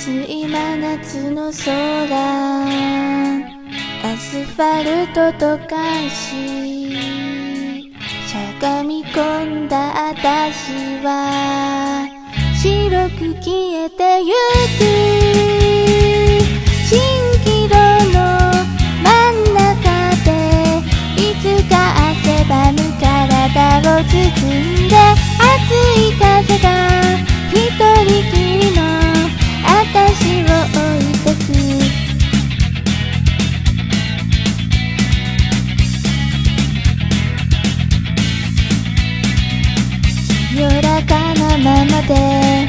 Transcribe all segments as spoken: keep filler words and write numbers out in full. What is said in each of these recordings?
暑い真夏の空、アスファルトとかししゃがみ込んだ私は白く消えてゆく蜃気楼の真ん中でいつか汗ばむ体を包んで熱い風が一人きりの私を置いてく清らかなままで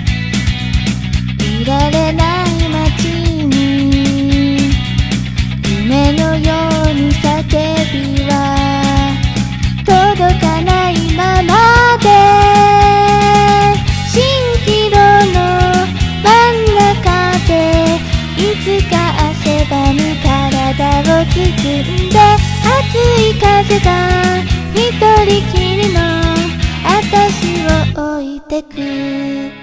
いられない街に夢のように叫びは届かないままで蜃気楼の真ん中でいつか汗ばむ体を包んで熱い風が一人きりの私を置いてく